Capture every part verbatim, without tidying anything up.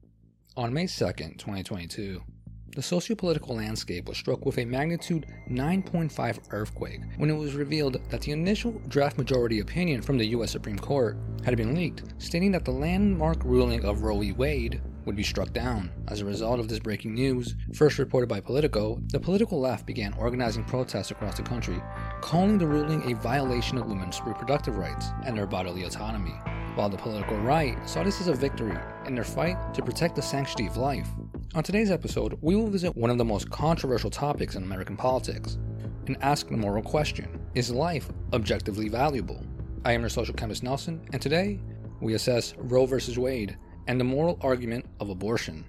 On May second, twenty twenty-two, the socio-political landscape was struck with a magnitude nine point five earthquake when it was revealed that the initial draft majority opinion from the U S Supreme Court had been leaked, stating that the landmark ruling of Roe v. Wade would be struck down. As a result of this breaking news, first reported by Politico, the political left began organizing protests across the country, calling the ruling a violation of women's reproductive rights and their bodily autonomy, while the political right saw this as a victory in their fight to protect the sanctity of life. On today's episode, we will visit one of the most controversial topics in American politics and ask the moral question: is life objectively valuable? I am your social chemist Nelson, and today we assess Roe versus Wade and the moral argument of abortion.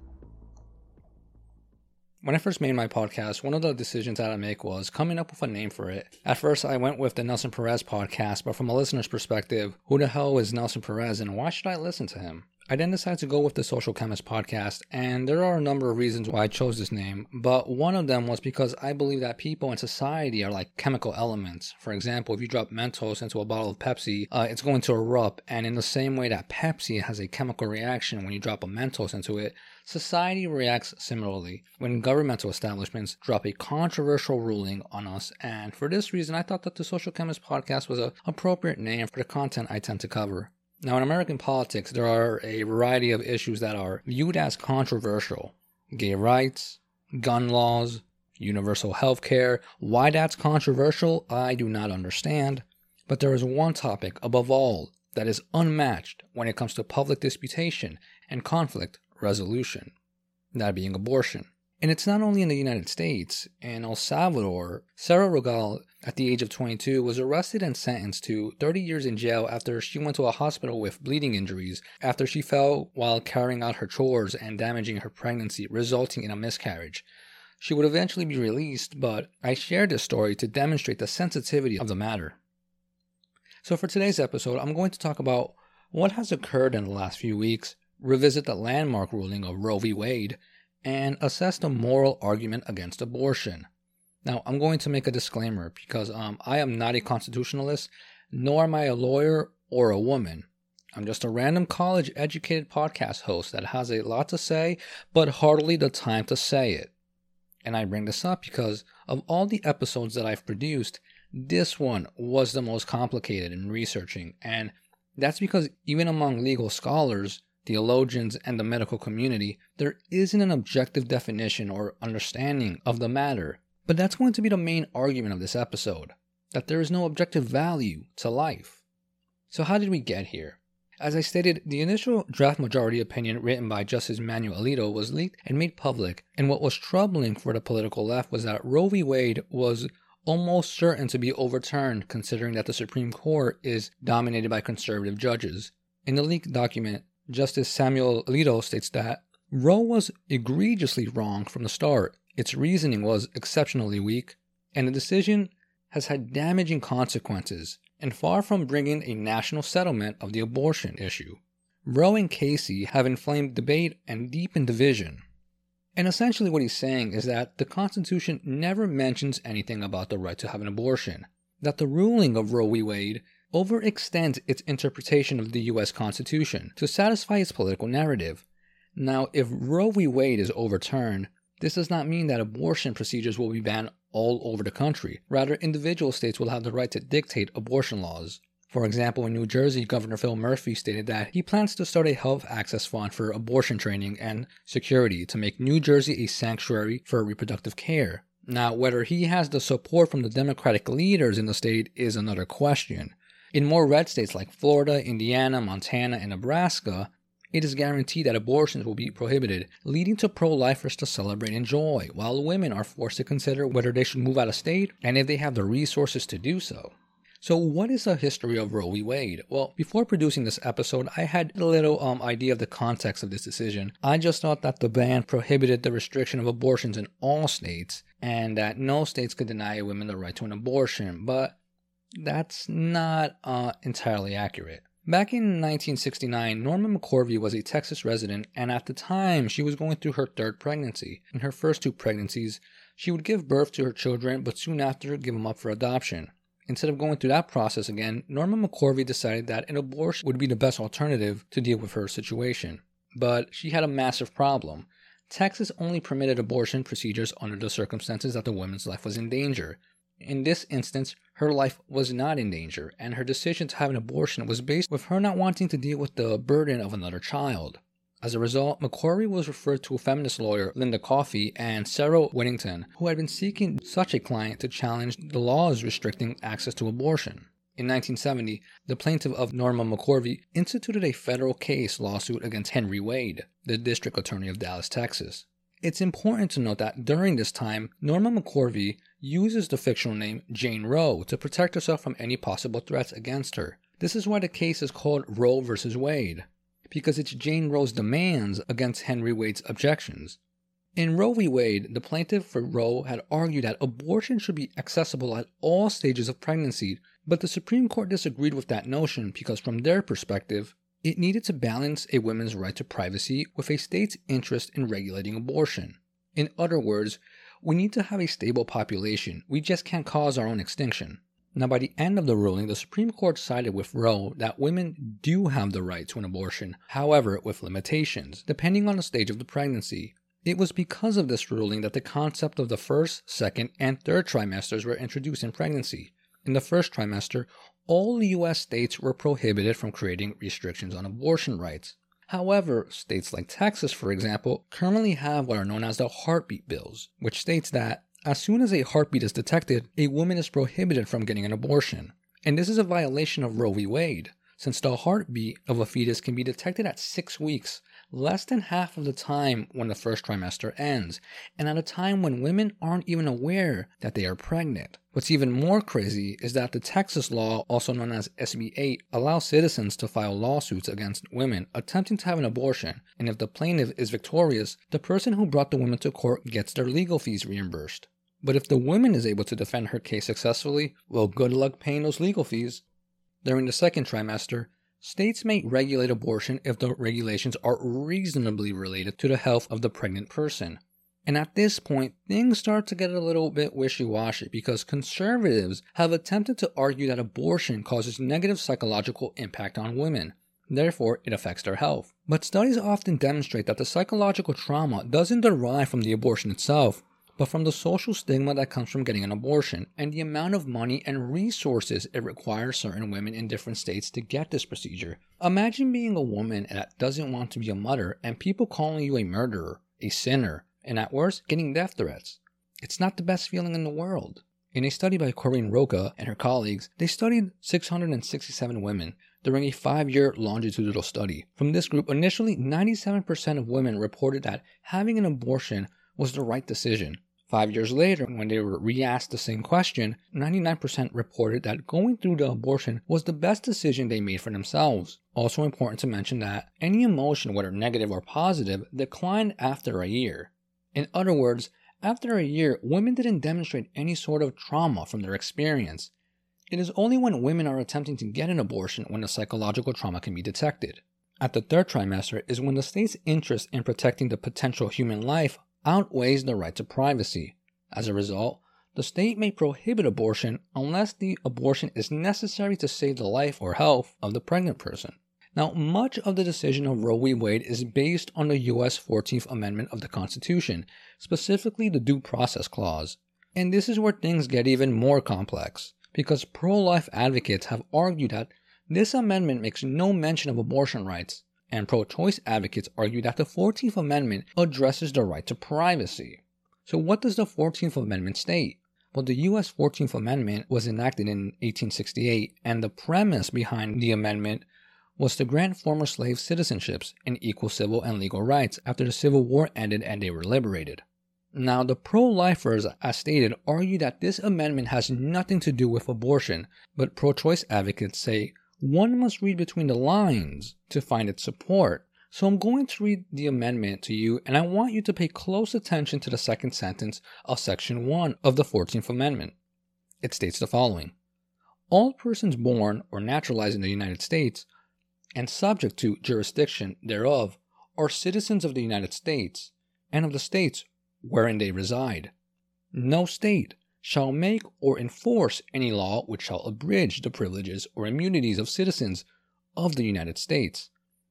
When I first made my podcast, one of the decisions that I make was coming up with a name for it. At first, I went with the Nelson Perez podcast, but from a listener's perspective, who the hell is Nelson Perez and why should I listen to him? I then decided to go with the Social Chemist podcast, and there are a number of reasons why I chose this name, but one of them was because I believe that people in society are like chemical elements. For example, if you drop Mentos into a bottle of Pepsi, uh, it's going to erupt, and in the same way that Pepsi has a chemical reaction when you drop a Mentos into it, society reacts similarly when governmental establishments drop a controversial ruling on us, and for this reason, I thought that the Social Chemist podcast was an appropriate name for the content I tend to cover. Now, in American politics, there are a variety of issues that are viewed as controversial. Gay rights, gun laws, universal health care. Why that's controversial, I do not understand. But there is one topic, above all, that is unmatched when it comes to public disputation and conflict resolution. That being abortion. And it's not only in the United States. In El Salvador, Sarah Rogal, at the age of twenty-two, was arrested and sentenced to thirty years in jail after she went to a hospital with bleeding injuries after she fell while carrying out her chores and damaging her pregnancy, resulting in a miscarriage. She would eventually be released, but I shared this story to demonstrate the sensitivity of the matter. So for today's episode, I'm going to talk about what has occurred in the last few weeks, revisit the landmark ruling of Roe v. Wade, and assess the moral argument against abortion. Now, I'm going to make a disclaimer because um, I am not a constitutionalist, nor am I a lawyer or a woman. I'm just a random college-educated podcast host that has a lot to say, but hardly the time to say it. And I bring this up because of all the episodes that I've produced, this one was the most complicated in researching, and that's because even among legal scholars, theologians, and the medical community, there isn't an objective definition or understanding of the matter. But that's going to be the main argument of this episode, that there is no objective value to life. So how did we get here? As I stated, the initial draft majority opinion written by Justice Manuel Alito was leaked and made public, and what was troubling for the political left was that Roe v. Wade was almost certain to be overturned, considering that the Supreme Court is dominated by conservative judges. In the leaked document, Justice Samuel Alito states that Roe was egregiously wrong from the start, its reasoning was exceptionally weak, and the decision has had damaging consequences, and far from bringing a national settlement of the abortion issue. Roe and Casey have inflamed debate and deepened division. And essentially what he's saying is that the Constitution never mentions anything about the right to have an abortion, that the ruling of Roe v. Wade overextends its interpretation of the U S Constitution to satisfy its political narrative. Now, if Roe v. Wade is overturned, this does not mean that abortion procedures will be banned all over the country. Rather, individual states will have the right to dictate abortion laws. For example, in New Jersey, Governor Phil Murphy stated that he plans to start a health access fund for abortion training and security to make New Jersey a sanctuary for reproductive care. Now, whether he has the support from the Democratic leaders in the state is another question. In more red states like Florida, Indiana, Montana, and Nebraska, it is guaranteed that abortions will be prohibited, leading to pro-lifers to celebrate and enjoy, while women are forced to consider whether they should move out of state and if they have the resources to do so. So what is the history of Roe v. Wade? Well, before producing this episode, I had a little um, idea of the context of this decision. I just thought that the ban prohibited the restriction of abortions in all states, and that no states could deny women the right to an abortion, but that's not uh, entirely accurate. Back in nineteen sixty-nine, Norma McCorvey was a Texas resident, and at the time, she was going through her third pregnancy. In her first two pregnancies, she would give birth to her children, but soon after give them up for adoption. Instead of going through that process again, Norma McCorvey decided that an abortion would be the best alternative to deal with her situation. But she had a massive problem. Texas only permitted abortion procedures under the circumstances that the woman's life was in danger. In this instance, her life was not in danger, and her decision to have an abortion was based with her not wanting to deal with the burden of another child. As a result, McCorvey was referred to a feminist lawyer, Linda Coffey, and Sarah Whittington, who had been seeking such a client to challenge the laws restricting access to abortion. In nineteen seventy, the plaintiff of Norma McCorvey instituted a federal case lawsuit against Henry Wade, the district attorney of Dallas, Texas. It's important to note that during this time, Norma McCorvey uses the fictional name Jane Roe to protect herself from any possible threats against her. This is why the case is called Roe versus Wade, because it's Jane Roe's demands against Henry Wade's objections. In Roe v. Wade, the plaintiff for Roe had argued that abortion should be accessible at all stages of pregnancy, but the Supreme Court disagreed with that notion because from their perspective, it needed to balance a woman's right to privacy with a state's interest in regulating abortion. In other words, we need to have a stable population. We just can't cause our own extinction. Now, by the end of the ruling, the Supreme Court sided with Roe that women do have the right to an abortion, however, with limitations, depending on the stage of the pregnancy. It was because of this ruling that the concept of the first, second, and third trimesters were introduced in pregnancy. In the first trimester, all U S states were prohibited from creating restrictions on abortion rights. However, states like Texas, for example, currently have what are known as the heartbeat bills, which states that as soon as a heartbeat is detected, a woman is prohibited from getting an abortion. And this is a violation of Roe v. Wade, since the heartbeat of a fetus can be detected at six weeks, less than half of the time when the first trimester ends, and at a time when women aren't even aware that they are pregnant. What's even more crazy is that the Texas law, also known as S B eight, allows citizens to file lawsuits against women attempting to have an abortion, and if the plaintiff is victorious, the person who brought the woman to court gets their legal fees reimbursed. But if the woman is able to defend her case successfully, well, good luck paying those legal fees. During the second trimester, states may regulate abortion if the regulations are reasonably related to the health of the pregnant person. And at this point, things start to get a little bit wishy-washy because conservatives have attempted to argue that abortion causes negative psychological impact on women. Therefore, it affects their health. But studies often demonstrate that the psychological trauma doesn't derive from the abortion itself, but from the social stigma that comes from getting an abortion and the amount of money and resources it requires certain women in different states to get this procedure. Imagine being a woman that doesn't want to be a mother and people calling you a murderer, a sinner, and at worst, getting death threats. It's not the best feeling in the world. In a study by Corinne Roca and her colleagues, they studied six hundred sixty-seven women during a five-year longitudinal study. From this group, initially ninety-seven percent of women reported that having an abortion was the right decision. Five years later, when they were re-asked the same question, ninety-nine percent reported that going through the abortion was the best decision they made for themselves. Also important to mention that any emotion, whether negative or positive, declined after a year. In other words, after a year, women didn't demonstrate any sort of trauma from their experience. It is only when women are attempting to get an abortion when the psychological trauma can be detected. At the third trimester is when the state's interest in protecting the potential human life outweighs the right to privacy. As a result, the state may prohibit abortion unless the abortion is necessary to save the life or health of the pregnant person. Now, much of the decision of Roe v. Wade is based on the U S fourteenth Amendment of the Constitution, specifically the Due Process Clause. And this is where things get even more complex, because pro-life advocates have argued that this amendment makes no mention of abortion rights, and pro-choice advocates argue that the fourteenth Amendment addresses the right to privacy. So what does the fourteenth Amendment state? Well, the U S fourteenth Amendment was enacted in eighteen sixty-eight, and the premise behind the amendment was to grant former slaves citizenships and equal civil and legal rights after the Civil War ended and they were liberated. Now, the pro-lifers, as stated, argue that this amendment has nothing to do with abortion, but pro-choice advocates say one must read between the lines to find its support. So I'm going to read the amendment to you, and I want you to pay close attention to the second sentence of Section one of the fourteenth Amendment. It states the following: all persons born or naturalized in the United States and subject to jurisdiction thereof are citizens of the United States and of the states wherein they reside. No state shall make or enforce any law which shall abridge the privileges or immunities of citizens of the United States,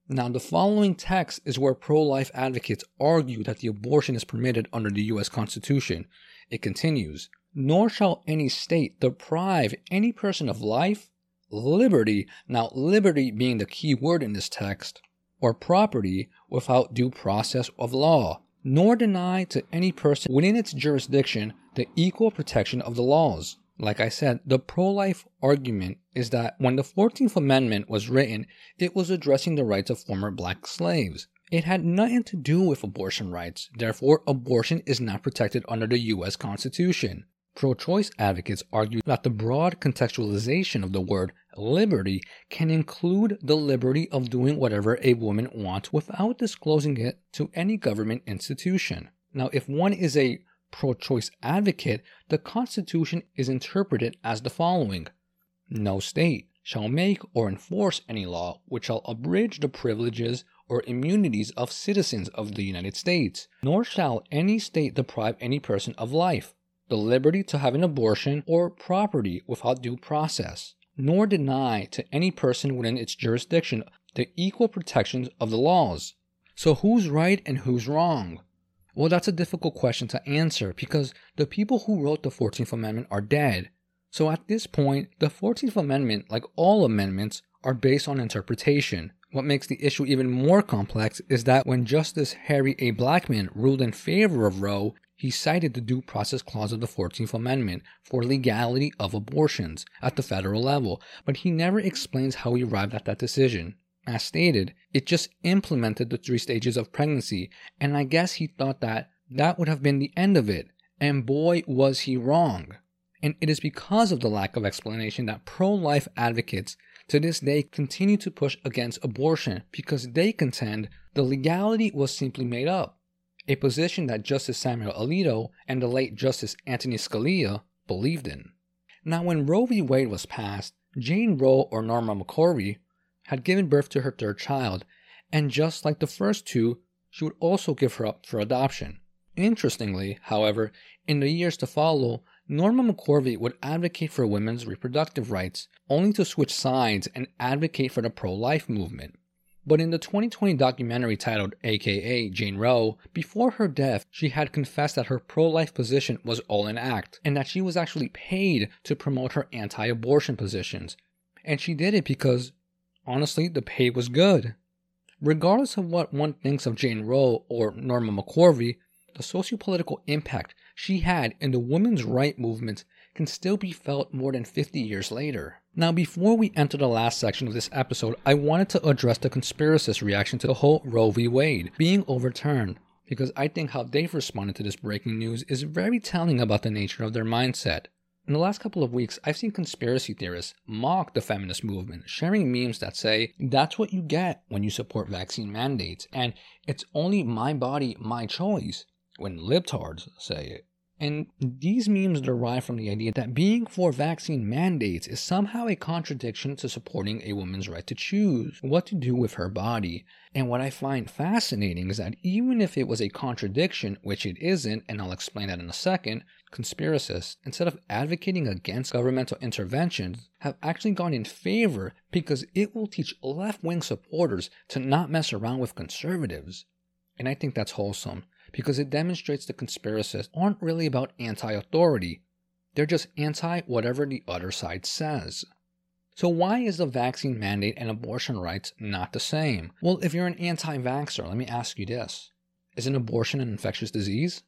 Now, the following text is where pro-life advocates argue that the abortion is permitted under the U S Constitution. It continues, "Nor shall any state deprive any person of life, liberty," now liberty being the key word in this text, "or property without due process of law, nor deny to any person within its jurisdiction the equal protection of the laws." Like I said, the pro-life argument is that when the fourteenth Amendment was written, it was addressing the rights of former black slaves. It had nothing to do with abortion rights, therefore abortion is not protected under the U S Constitution. Pro-choice advocates argue that the broad contextualization of the word liberty can include the liberty of doing whatever a woman wants without disclosing it to any government institution. Now, if one is a pro-choice advocate, the Constitution is interpreted as the following: "No state shall make or enforce any law which shall abridge the privileges or immunities of citizens of the United States, nor shall any state deprive any person of life, the liberty to have an abortion, or property without due process, nor deny to any person within its jurisdiction the equal protections of the laws." So who's right and who's wrong? Well, that's a difficult question to answer because the people who wrote the fourteenth Amendment are dead. So at this point, the fourteenth Amendment, like all amendments, are based on interpretation. What makes the issue even more complex is that when Justice Harry A. Blackmun ruled in favor of Roe, he cited the Due Process Clause of the fourteenth Amendment for legality of abortions at the federal level, but he never explains how he arrived at that decision. As stated, it just implemented the three stages of pregnancy, and I guess he thought that that would have been the end of it, and boy was he wrong. And it is because of the lack of explanation that pro-life advocates to this day continue to push against abortion because they contend the legality was simply made up, a position that Justice Samuel Alito and the late Justice Anthony Scalia believed in. Now, when Roe v. Wade was passed, Jane Roe, or Norma McCorvey, had given birth to her third child, and just like the first two, she would also give her up for adoption. Interestingly, however, in the years to follow, Norma McCorvey would advocate for women's reproductive rights, only to switch sides and advocate for the pro-life movement. But in the twenty twenty documentary titled A K A Jane Roe, before her death, she had confessed that her pro-life position was all an act, and that she was actually paid to promote her anti-abortion positions. And she did it because, honestly, the pay was good. Regardless of what one thinks of Jane Roe or Norma McCorvey, the sociopolitical impact she had in the women's rights movement can still be felt more than fifty years later. Now, before we enter the last section of this episode, I wanted to address the conspiracist reaction to the whole Roe v. Wade being overturned, because I think how they've responded to this breaking news is very telling about the nature of their mindset. In the last couple of weeks, I've seen conspiracy theorists mock the feminist movement, sharing memes that say, "That's what you get when you support vaccine mandates," and "It's only my body, my choice," when libtards say it. And these memes derive from the idea that being for vaccine mandates is somehow a contradiction to supporting a woman's right to choose what to do with her body. And what I find fascinating is that even if it was a contradiction, which it isn't, and I'll explain that in a second, conspiracists, instead of advocating against governmental interventions, have actually gone in favor because it will teach left-wing supporters to not mess around with conservatives. And I think that's wholesome, because it demonstrates the conspiracists aren't really about anti-authority. They're just anti-whatever the other side says. So why is the vaccine mandate and abortion rights not the same? Well, if you're an anti-vaxxer, let me ask you this. Is an abortion an infectious disease?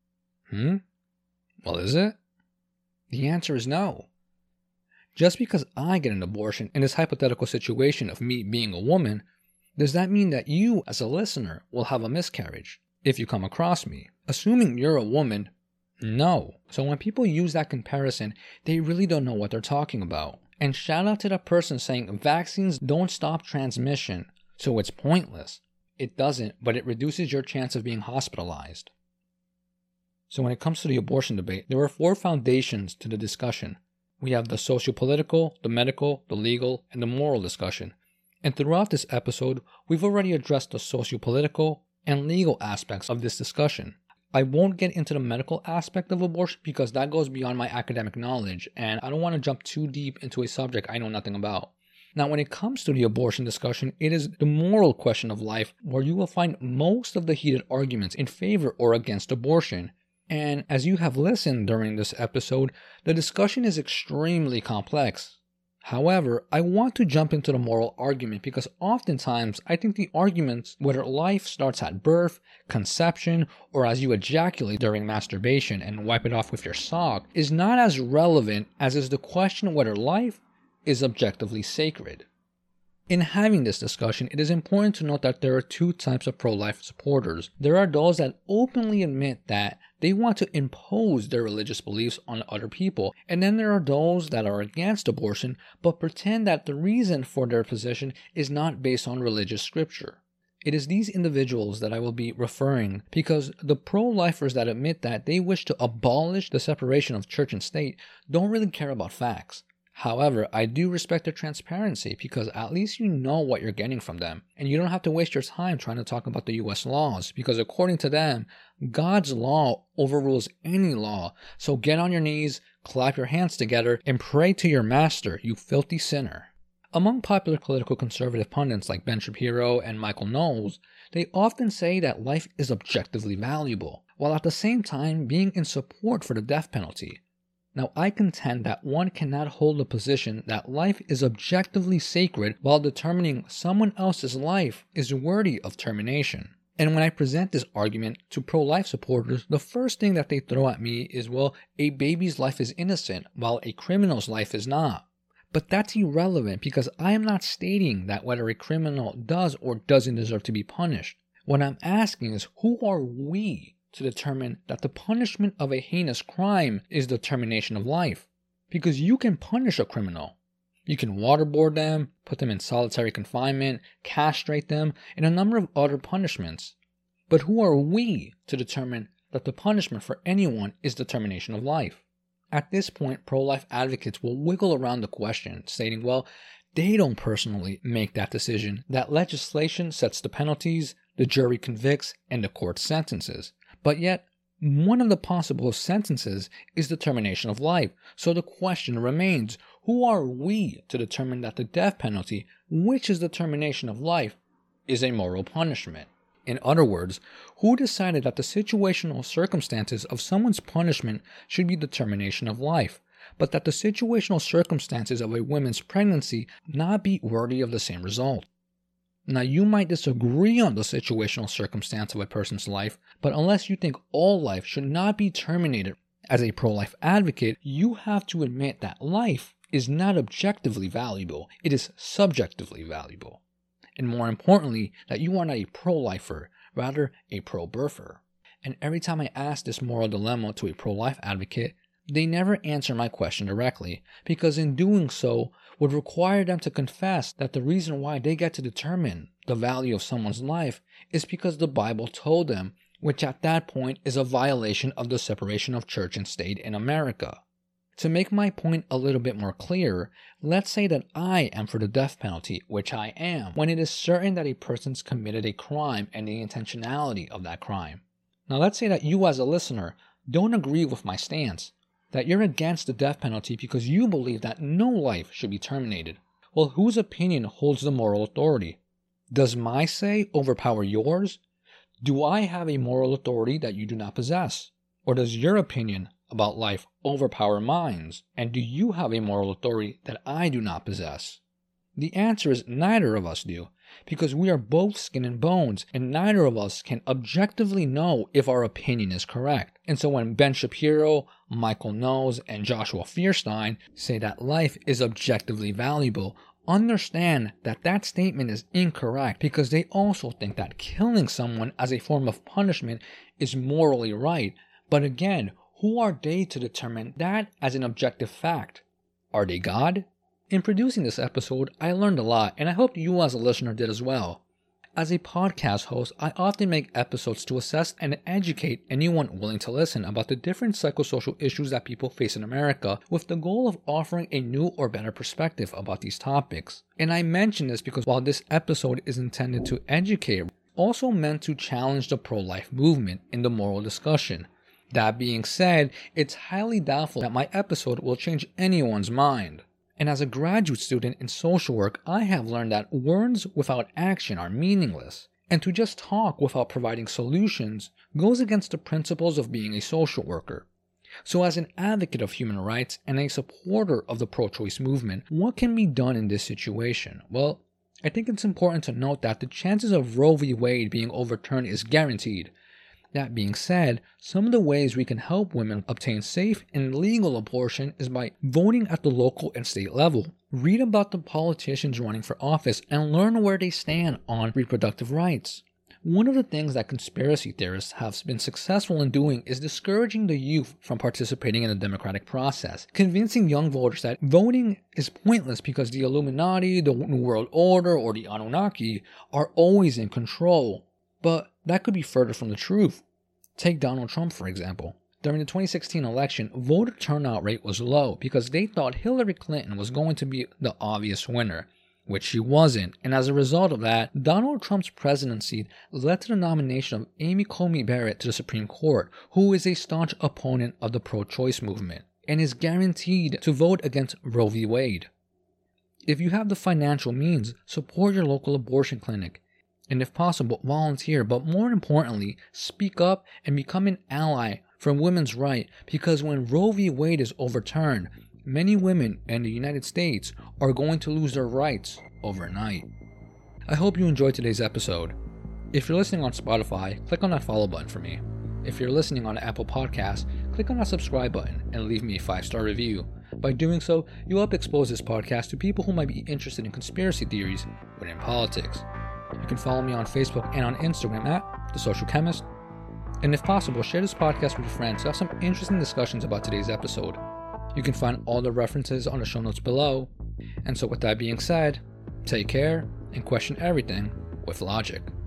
Hmm? Well, is it? The answer is no. Just because I get an abortion in this hypothetical situation of me being a woman, does that mean that you, as a listener, will have a miscarriage if you come across me? Assuming you're a woman, no. So when people use that comparison, they really don't know what they're talking about. And shout out to that person saying vaccines don't stop transmission, so it's pointless. It doesn't, but it reduces your chance of being hospitalized. So when it comes to the abortion debate, there are four foundations to the discussion. We have the socio-political, the medical, the legal, and the moral discussion. And throughout this episode, we've already addressed the socio-political and legal aspects of this discussion. I won't get into the medical aspect of abortion because that goes beyond my academic knowledge, and I don't want to jump too deep into a subject I know nothing about. Now, when it comes to the abortion discussion, it is the moral question of life where you will find most of the heated arguments in favor or against abortion. And as you have listened during this episode, the discussion is extremely complex. However, I want to jump into the moral argument because oftentimes I think the arguments, whether life starts at birth, conception, or as you ejaculate during masturbation and wipe it off with your sock, is not as relevant as is the question whether life is objectively sacred. In having this discussion, it is important to note that there are two types of pro-life supporters. There are those that openly admit that they want to impose their religious beliefs on other people, and then there are those that are against abortion but pretend that the reason for their position is not based on religious scripture. It is these individuals that I will be referring because the pro-lifers that admit that they wish to abolish the separation of church and state don't really care about facts. However, I do respect their transparency because at least you know what you're getting from them, and you don't have to waste your time trying to talk about the U S laws because according to them, God's law overrules any law. So get on your knees, clap your hands together, and pray to your master, you filthy sinner. Among popular political conservative pundits like Ben Shapiro and Michael Knowles, they often say that life is objectively valuable, while at the same time being in support for the death penalty. Now, I contend that one cannot hold the position that life is objectively sacred while determining someone else's life is worthy of termination. And when I present this argument to pro-life supporters, the first thing that they throw at me is, well, a baby's life is innocent while a criminal's life is not. But that's irrelevant because I am not stating that whether a criminal does or doesn't deserve to be punished. What I'm asking is, who are we to determine that the punishment of a heinous crime is the termination of life? Because you can punish a criminal. You can waterboard them, put them in solitary confinement, castrate them, and a number of other punishments. But who are we to determine that the punishment for anyone is the termination of life? At this point, pro-life advocates will wiggle around the question, stating, well, they don't personally make that decision, that legislation sets the penalties, the jury convicts, and the court sentences. But yet, one of the possible sentences is the termination of life. So the question remains, who are we to determine that the death penalty, which is the termination of life, is a moral punishment? In other words, who decided that the situational circumstances of someone's punishment should be the termination of life, but that the situational circumstances of a woman's pregnancy not be worthy of the same result? Now, you might disagree on the situational circumstance of a person's life, but unless you think all life should not be terminated, as a pro-life advocate, you have to admit that life is not objectively valuable, it is subjectively valuable. And more importantly, that you are not a pro-lifer, rather a pro-birther. And every time I ask this moral dilemma to a pro-life advocate, they never answer my question directly, because in doing so would require them to confess that the reason why they get to determine the value of someone's life is because the Bible told them, which at that point is a violation of the separation of church and state in America. To make my point a little bit more clear, let's say that I am for the death penalty, which I am, when it is certain that a person's committed a crime and the intentionality of that crime. Now let's say that you as a listener don't agree with my stance, that you're against the death penalty because you believe that no life should be terminated. Well, whose opinion holds the moral authority? Does my say overpower yours? Do I have a moral authority that you do not possess? Or does your opinion about life overpower mine? And do you have a moral authority that I do not possess? The answer is neither of us do, because we are both skin and bones, and neither of us can objectively know if our opinion is correct. And so when Ben Shapiro, Michael Knowles, and Joshua Fierstein say that life is objectively valuable, understand that that statement is incorrect, because they also think that killing someone as a form of punishment is morally right. But again, who are they to determine that as an objective fact? Are they God? In producing this episode, I learned a lot, and I hope you as a listener did as well. As a podcast host, I often make episodes to assess and educate anyone willing to listen about the different psychosocial issues that people face in America, with the goal of offering a new or better perspective about these topics. And I mention this because while this episode is intended to educate, also meant to challenge the pro-life movement in the moral discussion. That being said, it's highly doubtful that my episode will change anyone's mind. And as a graduate student in social work, I have learned that words without action are meaningless. And to just talk without providing solutions goes against the principles of being a social worker. So as an advocate of human rights and a supporter of the pro-choice movement, what can be done in this situation? Well, I think it's important to note that the chances of Roe v. Wade being overturned is guaranteed. That being said, some of the ways we can help women obtain safe and legal abortion is by voting at the local and state level. Read about the politicians running for office and learn where they stand on reproductive rights. One of the things that conspiracy theorists have been successful in doing is discouraging the youth from participating in the democratic process, convincing young voters that voting is pointless because the Illuminati, the New World Order, or the Anunnaki are always in control. But that could be further from the truth. Take Donald Trump, for example. During the twenty sixteen election, voter turnout rate was low because they thought Hillary Clinton was going to be the obvious winner, which she wasn't, and as a result of that, Donald Trump's presidency led to the nomination of Amy Coney Barrett to the Supreme Court, who is a staunch opponent of the pro-choice movement, and is guaranteed to vote against Roe v. Wade. If you have the financial means, support your local abortion clinic. And if possible, volunteer, but more importantly, speak up and become an ally for women's rights, because when Roe v. Wade is overturned, many women in the United States are going to lose their rights overnight. I hope you enjoyed today's episode. If you're listening on Spotify, click on that follow button for me. If you're listening on Apple Podcasts, click on that subscribe button and leave me a five star review. By doing so, you'll help expose this podcast to people who might be interested in conspiracy theories within politics. You can follow me on Facebook and on Instagram at The Social Chemist. And if possible, share this podcast with your friends to have some interesting discussions about today's episode. You can find all the references on the show notes below. And so with that being said, take care and question everything with logic.